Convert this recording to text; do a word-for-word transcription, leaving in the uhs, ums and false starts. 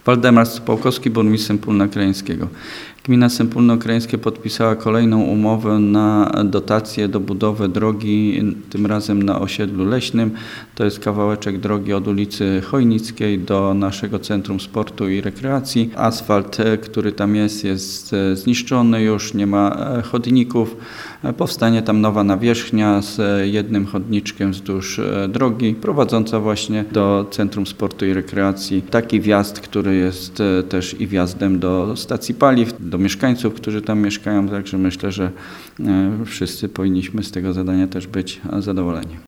Waldemar Stupałkowski, burmistrz Sępólna Krajeńskiego. Gmina Sępólno Krajeńskie podpisała kolejną umowę na dotację do budowy drogi, tym razem na osiedlu leśnym. To jest kawałeczek drogi od ulicy Chojnickiej do naszego Centrum Sportu i Rekreacji. Asfalt, który tam jest, jest zniszczony już, nie ma chodników. Powstanie tam nowa nawierzchnia z jednym chodniczkiem wzdłuż drogi, prowadząca właśnie do Centrum Sportu i Rekreacji. Taki wjazd, który jest też i wjazdem do stacji paliw, do mieszkańców, którzy tam mieszkają, także myślę, że wszyscy powinniśmy z tego zadania też być zadowoleni.